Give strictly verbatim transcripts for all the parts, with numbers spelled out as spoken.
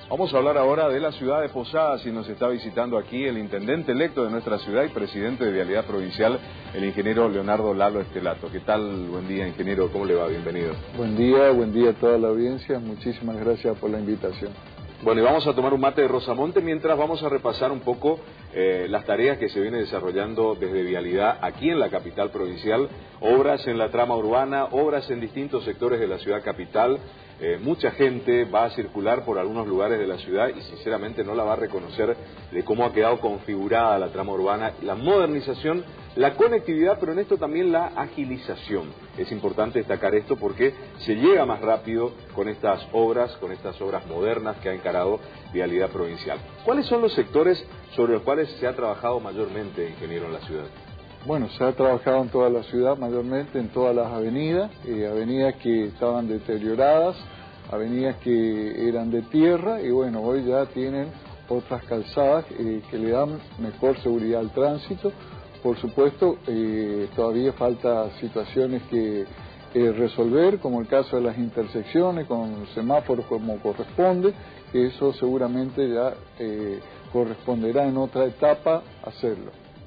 Vamos a hablar ahora de la ciudad de Posadas y nos está visitando aquí el intendente electo de nuestra ciudad y presidente de Vialidad Provincial, el ingeniero Leonardo Lalo Estelato. ¿Qué tal? Buen día, ingeniero. ¿Cómo le va? Bienvenido. Buen día, buen día a toda la audiencia. Muchísimas gracias por la invitación. Bueno, y vamos a tomar un mate de Rosamonte mientras vamos a repasar un poco eh, las tareas que se vienen desarrollando desde Vialidad aquí en la capital provincial. Obras en la trama urbana, obras en distintos sectores de la ciudad capital. Eh, mucha gente va a circular por algunos lugares de la ciudad y sinceramente no la va a reconocer de cómo ha quedado configurada la trama urbana, la modernización, la conectividad, pero en esto también la agilización. Es importante destacar esto porque se llega más rápido con estas obras, con estas obras modernas que ha encarado Vialidad Provincial. ¿Cuáles son los sectores sobre los cuales se ha trabajado mayormente, ingeniero, en la ciudad? Bueno, se ha trabajado en toda la ciudad, mayormente en todas las avenidas, eh, avenidas que estaban deterioradas, avenidas que eran de tierra y bueno, hoy ya tienen otras calzadas eh, que le dan mejor seguridad al tránsito. Por supuesto, eh, todavía falta situaciones que eh, resolver, como el caso de las intersecciones con semáforos como corresponde, que eso seguramente ya eh, corresponderá en otra etapa hacerlo.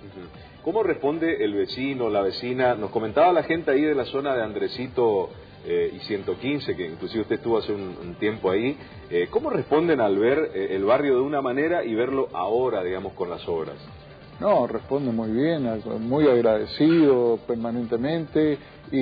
¿Cómo responde el vecino, la vecina? Nos comentaba la gente ahí de la zona de Andresito eh, y ciento quince, que inclusive usted estuvo hace un, un tiempo ahí. Eh, ¿Cómo responden al ver eh, el barrio de una manera y verlo ahora, digamos, con las obras? No, responde muy bien, muy agradecido permanentemente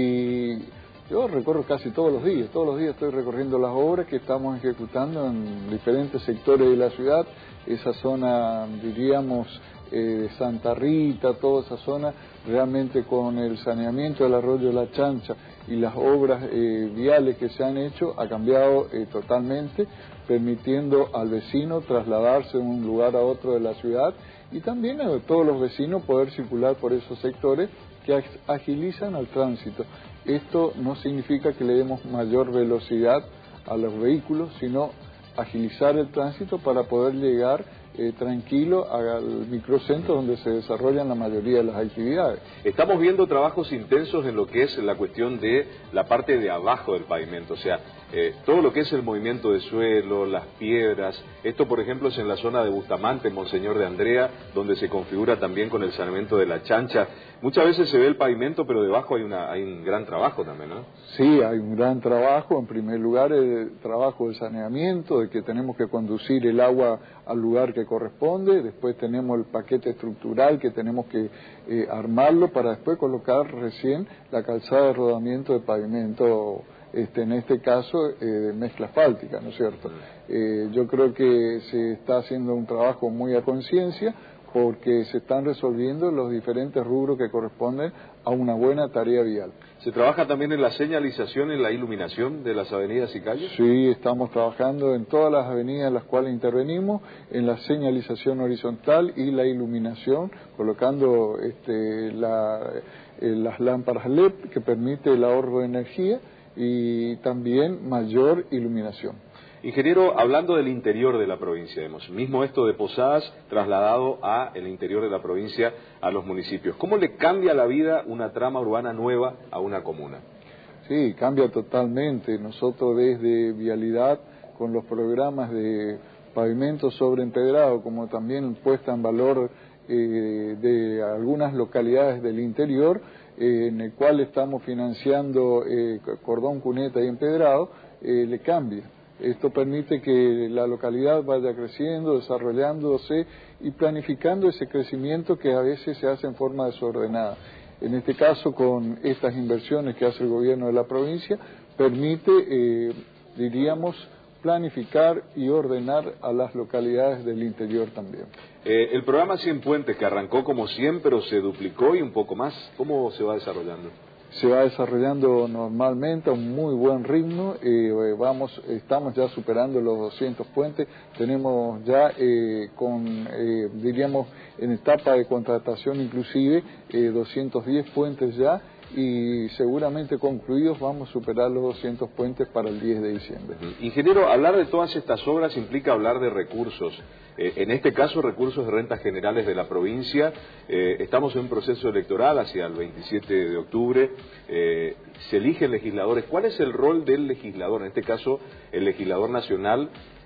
y yo recorro casi todos los días, todos los días estoy recorriendo las obras que estamos ejecutando en diferentes sectores de la ciudad, esa zona, diríamos, eh, de Santa Rita, toda esa zona, realmente con el saneamiento del arroyo de la Chancha y las obras eh, viales que se han hecho, ha cambiado eh, totalmente, permitiendo al vecino trasladarse de un lugar a otro de la ciudad y también a todos los vecinos poder circular por esos sectores que agilizan al tránsito. Esto no significa que le demos mayor velocidad a los vehículos, sino agilizar el tránsito para poder llegar eh, tranquilo al microcentro donde se desarrollan la mayoría de las actividades. Estamos viendo trabajos intensos en lo que es la cuestión de la parte de abajo del pavimento, o sea, eh, todo lo que es el movimiento de suelo, las piedras. Esto, por ejemplo, es en la zona de Bustamante, Monseñor de Andrea, donde se configura también con el saneamiento de la Chancha. Muchas veces se ve el pavimento, pero debajo hay, una, hay un gran trabajo también, ¿no? Sí, hay un gran trabajo. En primer lugar, el trabajo de saneamiento, de que tenemos que conducir el agua al lugar que corresponde. Después tenemos el paquete estructural que tenemos que eh, armarlo para después colocar recién la calzada de rodamiento de pavimento, este, en este caso eh, de mezcla asfáltica, ¿no es cierto? Eh, yo creo que se está haciendo un trabajo muy a conciencia, porque se están resolviendo los diferentes rubros que corresponden a una buena tarea vial. ¿Se trabaja también en la señalización, en la iluminación de las avenidas y calles? Sí, estamos trabajando en todas las avenidas en las cuales intervenimos, en la señalización horizontal y la iluminación, colocando este, la, eh, las lámparas L E D que permite el ahorro de energía y también mayor iluminación. Ingeniero, hablando del interior de la provincia, vemos, mismo esto de Posadas trasladado a el interior de la provincia, a los municipios. ¿Cómo le cambia la vida una trama urbana nueva a una comuna? Sí, cambia totalmente. Nosotros desde Vialidad, con los programas de pavimento sobre empedrado, como también puesta en valor eh, de algunas localidades del interior, eh, en el cual estamos financiando eh, cordón, cuneta y empedrado, eh, le cambia. Esto permite que la localidad vaya creciendo, desarrollándose y planificando ese crecimiento que a veces se hace en forma desordenada. En este caso, con estas inversiones que hace el gobierno de la provincia, permite, eh, diríamos, planificar y ordenar a las localidades del interior también. Eh, el programa cien Puentes, que arrancó como cien, pero se duplicó y un poco más, ¿cómo se va desarrollando? Se va desarrollando normalmente a un muy buen ritmo, eh, vamos, estamos ya superando los doscientos puentes, tenemos ya eh, con, eh, diríamos, en etapa de contratación inclusive, eh, doscientos diez puentes ya, y seguramente concluidos vamos a superar los doscientos puentes para el diez de diciembre. Ingeniero, hablar de todas estas obras implica hablar de recursos. Eh, en este caso, recursos de rentas generales de la provincia. Eh, estamos en un proceso electoral hacia el veintisiete de octubre. Eh, se eligen legisladores. ¿Cuál es el rol del legislador? En este caso, el legislador nacional,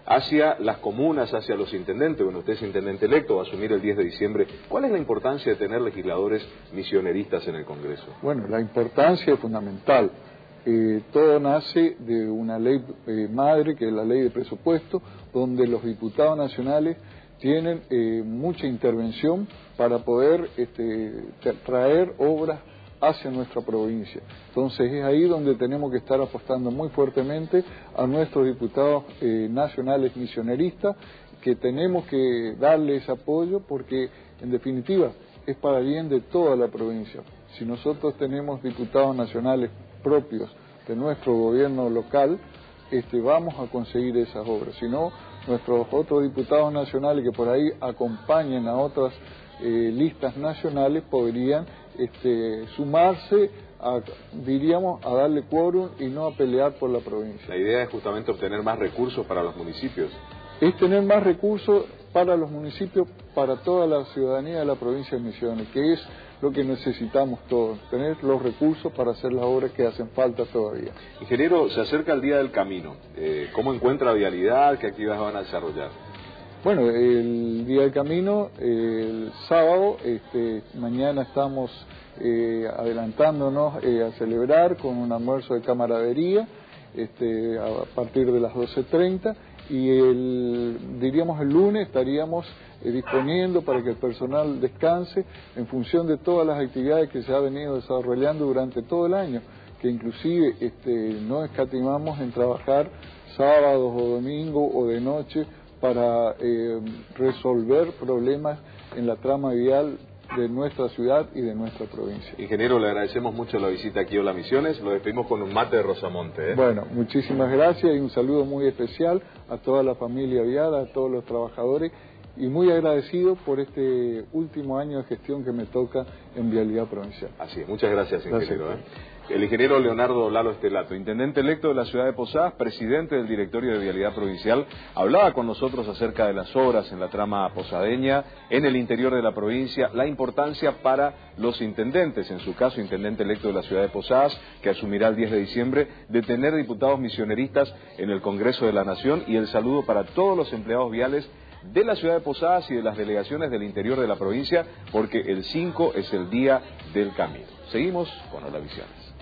hacia las comunas, hacia los intendentes. Bueno, usted es intendente electo, va a asumir el diez de diciembre. ¿Cuál es la importancia de tener legisladores misioneristas en el Congreso? Bueno, la importancia es fundamental. Eh, todo nace de una ley eh, madre, que es la ley de presupuesto, donde los diputados nacionales tienen eh, mucha intervención para poder este, traer obras hacia nuestra provincia. Entonces es ahí donde tenemos que estar apostando muy fuertemente a nuestros diputados eh, nacionales misioneristas, que tenemos que darles apoyo porque en definitiva es para bien de toda la provincia. Si nosotros tenemos diputados nacionales propios de nuestro gobierno local, este, vamos a conseguir esas obras. Si no, nuestros otros diputados nacionales que por ahí acompañen a otras eh, listas nacionales podrían este, sumarse a, diríamos, a darle quórum y no a pelear por la provincia. La idea es justamente obtener más recursos para los municipios. Es tener más recursos para los municipios, para toda la ciudadanía de la provincia de Misiones, que es lo que necesitamos todos, tener los recursos para hacer las obras que hacen falta todavía. Ingeniero, se acerca el Día del Camino. Eh, ¿Cómo encuentra vialidad? ¿Qué actividades van a desarrollar? Bueno, el Día del Camino, el sábado, este, mañana estamos eh, adelantándonos eh, a celebrar con un almuerzo de camaradería este, a partir de las doce treinta. Y el, diríamos el lunes estaríamos eh, disponiendo para que el personal descanse en función de todas las actividades que se ha venido desarrollando durante todo el año, que inclusive este, no escatimamos en trabajar sábados o domingos o de noche para eh, resolver problemas en la trama vial de nuestra ciudad y de nuestra provincia. Ingeniero, le agradecemos mucho la visita aquí a Hola Misiones. Lo despedimos con un mate de Rosamonte. ¿eh? Bueno, muchísimas gracias y un saludo muy especial a toda la familia vial, a todos los trabajadores y muy agradecido por este último año de gestión que me toca en Vialidad Provincial. Así es, muchas gracias, ingeniero. Gracias. ¿eh? El ingeniero Leonardo Lalo Estelato, intendente electo de la ciudad de Posadas, presidente del directorio de Vialidad Provincial, hablaba con nosotros acerca de las obras en la trama posadeña, en el interior de la provincia, la importancia para los intendentes, en su caso intendente electo de la ciudad de Posadas, que asumirá el diez de diciembre, de tener diputados misioneristas en el Congreso de la Nación, y el saludo para todos los empleados viales de la ciudad de Posadas y de las delegaciones del interior de la provincia, porque el cinco es el Día del Camino. Seguimos con Hola Visiones.